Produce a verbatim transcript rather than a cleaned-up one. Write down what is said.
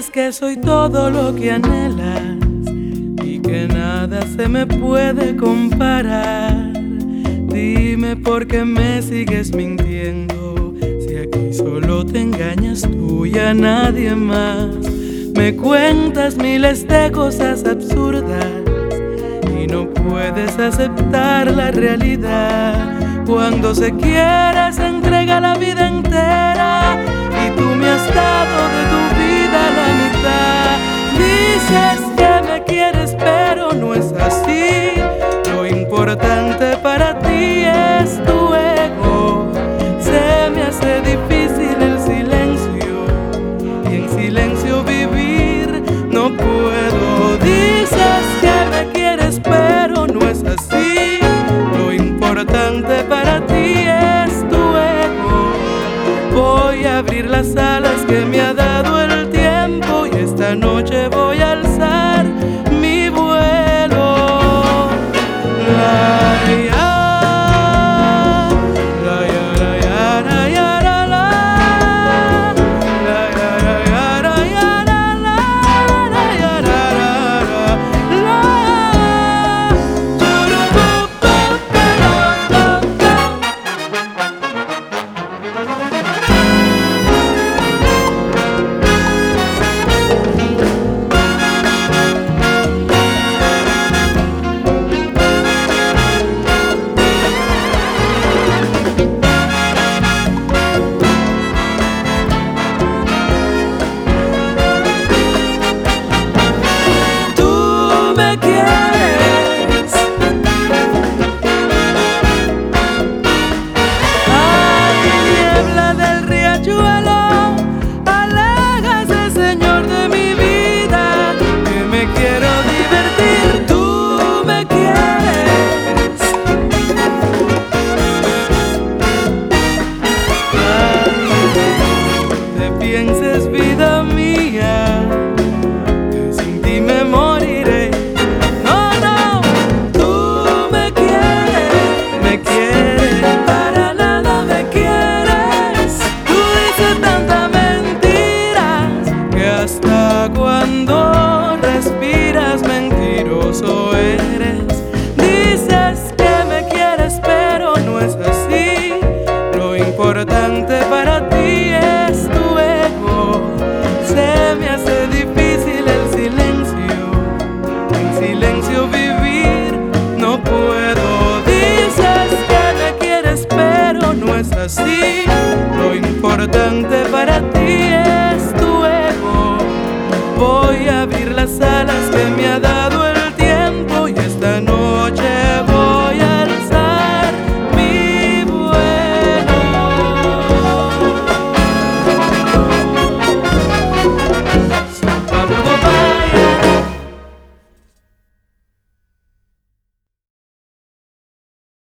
Dices que soy todo lo que anhelas y que nada se me puede comparar. Dime por qué me sigues mintiendo, si aquí solo te engañas tú y a nadie más. Me cuentas miles de cosas absurdas y no puedes aceptar la realidad. Cuando se quiere se entrega la vida entera y tú me has dado de tu vida la mitad. Dices que me quieres pero no es así. Lo importante para ti es tu ego. Se me hace difícil el silencio y en silencio vivir no puedo. Dices que me quieres pero no es así. Lo importante para ti es tu ego. Voy a abrir las alas que me ha dado el tiempo y esta noche voy a alzar mi vuelo. La, ya, la, ya, la, ya, la, ya, la, la, la, ya, la, ya, la, ya, la, la, la, ya, la, la, la, la, churucupa, pienses, vida mía, que sin ti me moriré. No, no, tú me quieres, me quieres, para nada me quieres. Tú dices tantas mentiras que hasta cuando respiras mentiroso eres. Dices que me quieres pero no es así. Lo importante para ti es tu ego. Se me hace difícil el silencio, en silencio vivir no puedo. Dices que me quieres pero no es así. Lo importante para ti